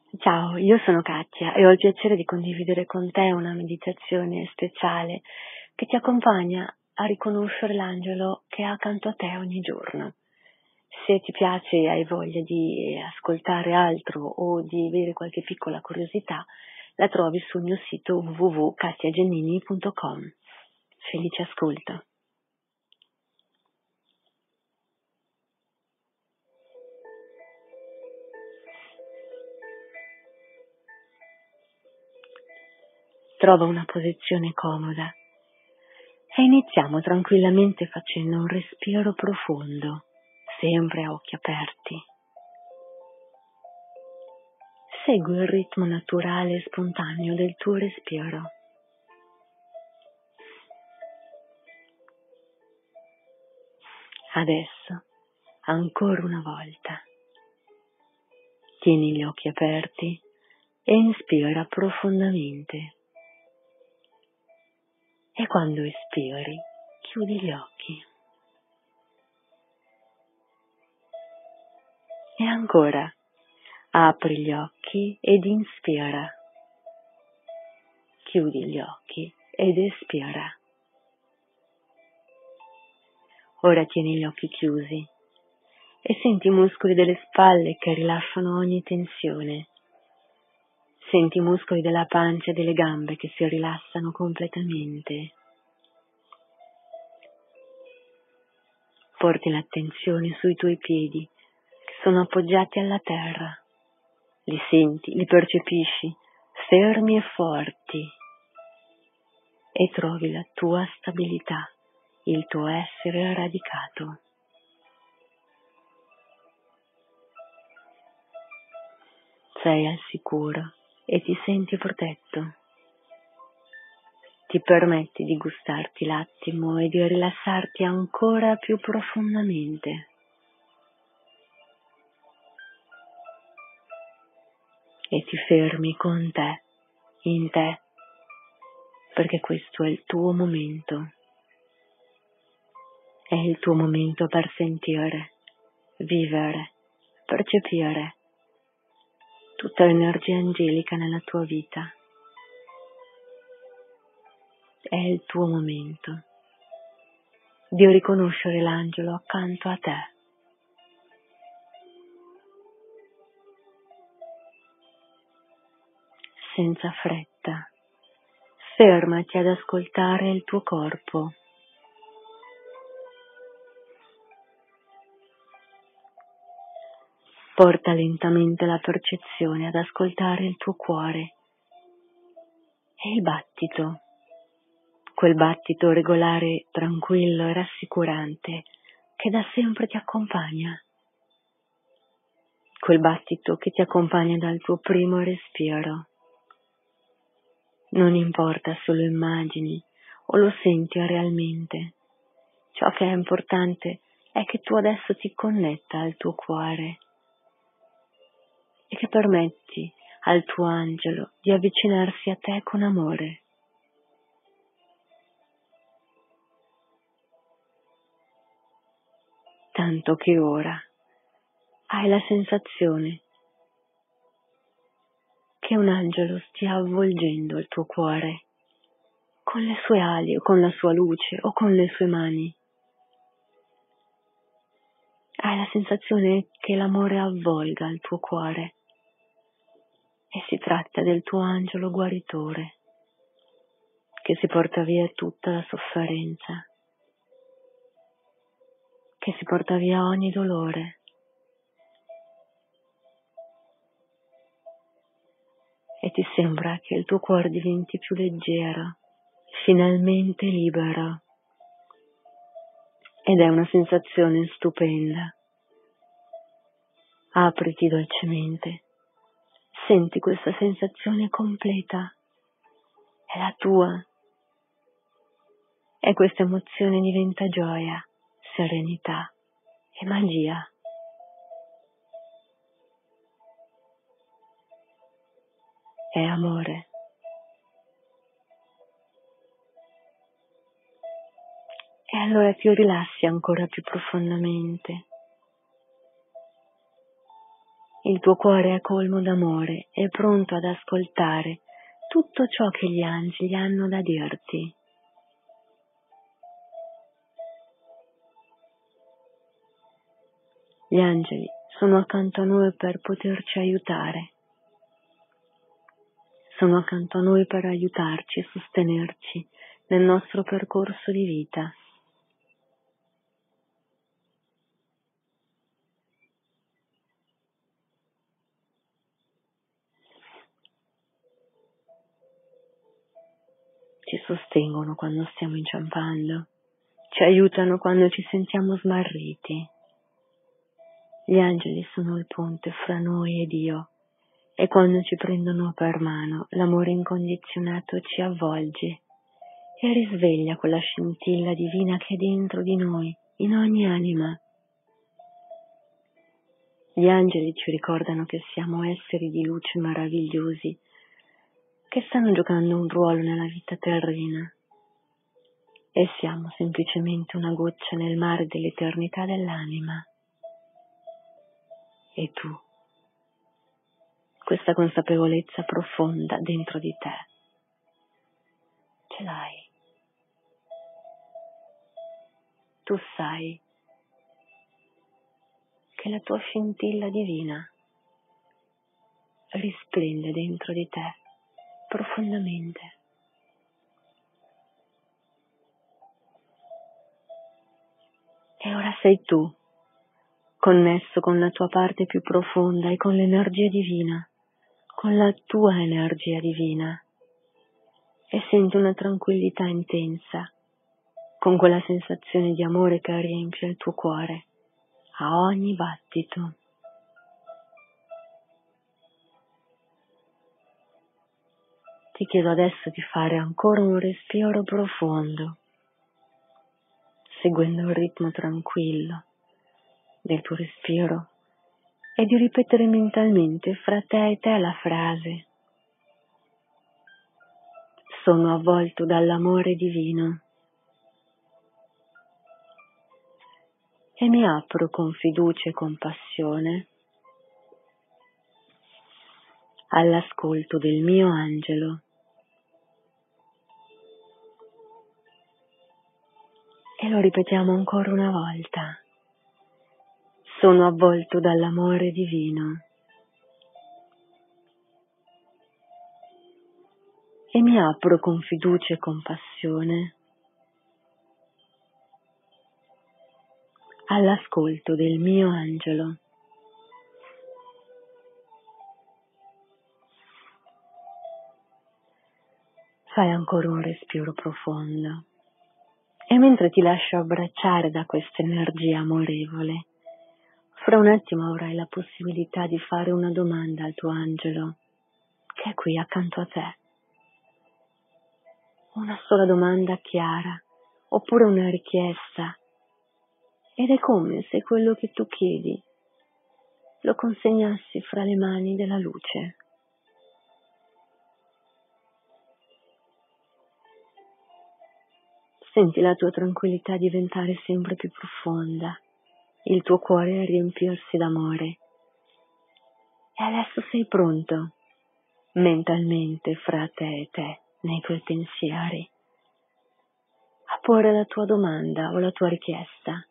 Ciao, io sono Katia e ho il piacere di condividere con te una meditazione speciale che ti accompagna a riconoscere l'angelo che è accanto a te ogni giorno. Se ti piace e hai voglia di ascoltare altro o di avere qualche piccola curiosità, la trovi sul mio sito www.katiagiannini.com. Felice ascolto. Trova una posizione comoda e iniziamo tranquillamente facendo un respiro profondo, sempre a occhi aperti. Segui il ritmo naturale e spontaneo del tuo respiro. Adesso, ancora una volta, tieni gli occhi aperti e inspira profondamente. E quando espiri, chiudi gli occhi. E ancora, apri gli occhi ed inspira. Chiudi gli occhi ed espira. Ora tieni gli occhi chiusi e senti i muscoli delle spalle che rilasciano ogni tensione. Senti i muscoli della pancia e delle gambe che si rilassano completamente. Porti l'attenzione sui tuoi piedi che sono appoggiati alla terra. Li senti, li percepisci, fermi e forti. E trovi la tua stabilità, il tuo essere radicato. Sei al sicuro e ti senti protetto. Ti permetti di gustarti l'attimo e di rilassarti ancora più profondamente. E ti fermi con te, in te, perché questo è il tuo momento. È il tuo momento per sentire, vivere, percepire tutta l'energia angelica nella tua vita. È il tuo momento di riconoscere l'angelo accanto a te. Senza fretta, fermati ad ascoltare il tuo corpo. Porta lentamente la percezione ad ascoltare il tuo cuore e il battito, quel battito regolare, tranquillo e rassicurante che da sempre ti accompagna, quel battito che ti accompagna dal tuo primo respiro. Non importa se lo immagini o lo senti realmente, ciò che è importante è che tu adesso ti connetta al tuo cuore e che permetti al tuo angelo di avvicinarsi a te con amore. Tanto che ora hai la sensazione che un angelo stia avvolgendo il tuo cuore con le sue ali o con la sua luce o con le sue mani. Hai la sensazione che l'amore avvolga il tuo cuore e si tratta del tuo angelo guaritore che si porta via tutta la sofferenza, che si porta via ogni dolore. E ti sembra che il tuo cuore diventi più leggero, finalmente libero. Ed è una sensazione stupenda. Apriti dolcemente. Senti questa sensazione completa. È la tua. E questa emozione diventa gioia, serenità e magia. È amore. E allora ti rilassi ancora più profondamente. Il tuo cuore è colmo d'amore e pronto ad ascoltare tutto ciò che gli angeli hanno da dirti. Gli angeli sono accanto a noi per poterci aiutare. Sono accanto a noi per aiutarci e sostenerci nel nostro percorso di vita. Ci sostengono quando stiamo inciampando, ci aiutano quando ci sentiamo smarriti. Gli angeli sono il ponte fra noi e Dio, e quando ci prendono per mano, l'amore incondizionato ci avvolge e risveglia quella scintilla divina che è dentro di noi, in ogni anima. Gli angeli ci ricordano che siamo esseri di luce meravigliosi, che stanno giocando un ruolo nella vita terrena, e siamo semplicemente una goccia nel mare dell'eternità dell'anima. E tu, questa consapevolezza profonda dentro di te, ce l'hai. Tu sai che la tua scintilla divina risplende dentro di te profondamente. E ora sei tu, connesso con la tua parte più profonda e con l'energia divina, con la tua energia divina, e senti una tranquillità intensa, con quella sensazione di amore che riempie il tuo cuore a ogni battito. Ti chiedo adesso di fare ancora un respiro profondo, seguendo il ritmo tranquillo del tuo respiro, e di ripetere mentalmente fra te e te la frase: sono avvolto dall'amore divino e mi apro con fiducia e compassione all'ascolto del mio angelo. E lo ripetiamo ancora una volta. Sono avvolto dall'amore divino e mi apro con fiducia e compassione all'ascolto del mio angelo. Fai ancora un respiro profondo e mentre ti lascio abbracciare da questa energia amorevole, fra un attimo avrai la possibilità di fare una domanda al tuo angelo che è qui accanto a te. Una sola domanda chiara, oppure una richiesta, ed è come se quello che tu chiedi lo consegnassi fra le mani della luce. Senti la tua tranquillità diventare sempre più profonda, il tuo cuore riempirsi d'amore. E adesso sei pronto, mentalmente fra te e te, nei tuoi pensieri, a porre la tua domanda o la tua richiesta,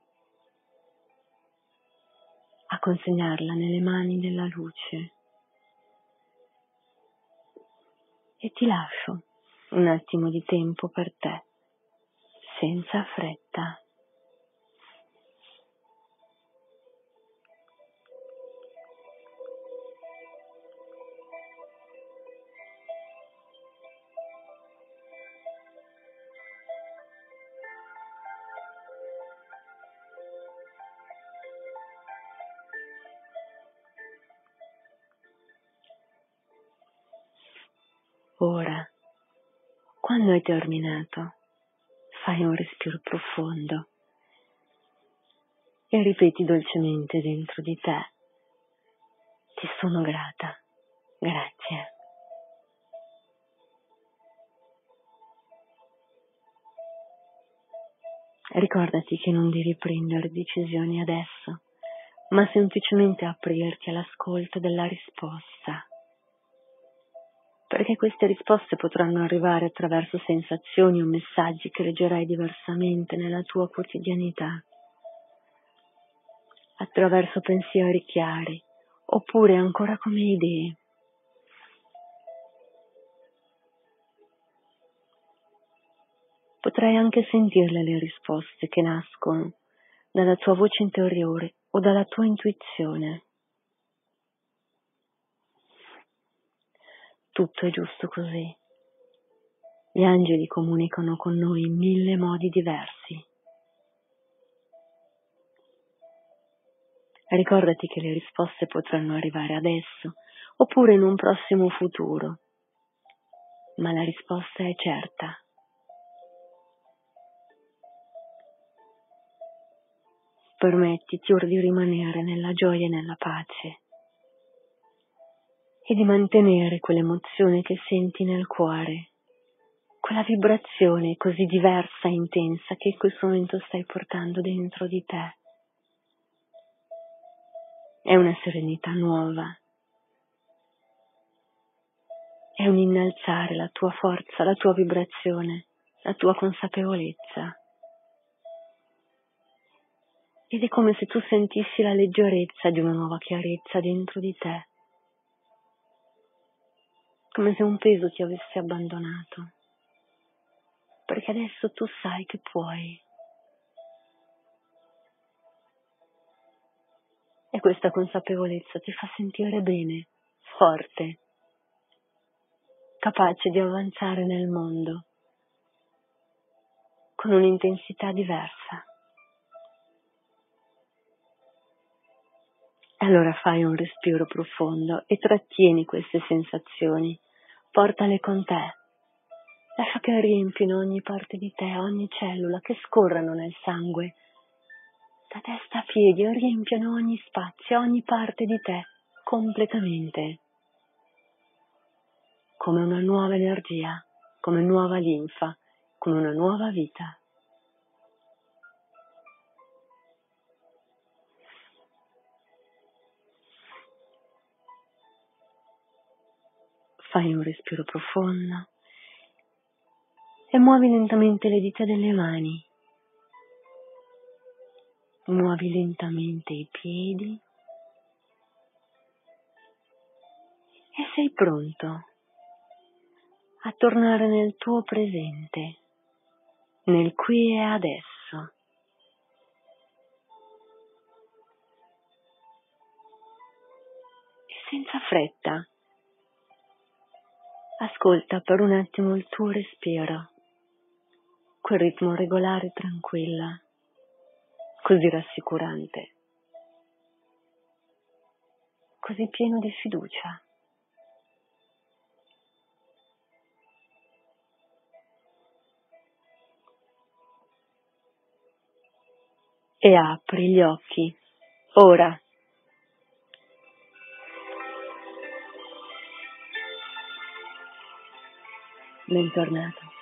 a consegnarla nelle mani della luce. E ti lascio un attimo di tempo per te, senza fretta. Ora, quando hai terminato, fai un respiro profondo e ripeti dolcemente dentro di te: ti sono grata, grazie. Ricordati che non devi prendere decisioni adesso, ma semplicemente aprirti all'ascolto della risposta, perché queste risposte potranno arrivare attraverso sensazioni o messaggi che leggerai diversamente nella tua quotidianità, attraverso pensieri chiari, oppure ancora come idee. Potrai anche sentirle le risposte che nascono dalla tua voce interiore o dalla tua intuizione. Tutto è giusto così. Gli angeli comunicano con noi in 1000 modi diversi. Ricordati che le risposte potranno arrivare adesso oppure in un prossimo futuro, ma la risposta è certa. Permettiti ora di rimanere nella gioia e nella pace e di mantenere quell'emozione che senti nel cuore, quella vibrazione così diversa e intensa che in questo momento stai portando dentro di te. È una serenità nuova, è un innalzare la tua forza, la tua vibrazione, la tua consapevolezza. Ed è come se tu sentissi la leggerezza di una nuova chiarezza dentro di te, come se un peso ti avesse abbandonato, perché adesso tu sai che puoi. E questa consapevolezza ti fa sentire bene, forte, capace di avanzare nel mondo con un'intensità diversa. Allora fai un respiro profondo e trattieni queste sensazioni, portale con te, lascia che riempino ogni parte di te, ogni cellula, che scorrano nel sangue, da testa a piedi, e riempiano ogni spazio, ogni parte di te, completamente, come una nuova energia, come nuova linfa, come una nuova vita. Fai un respiro profondo e muovi lentamente le dita delle mani. Muovi lentamente i piedi e sei pronto a tornare nel tuo presente, nel qui e adesso. E senza fretta, ascolta per un attimo il tuo respiro, quel ritmo regolare e tranquillo, così rassicurante, così pieno di fiducia. E apri gli occhi, ora. Bentornato.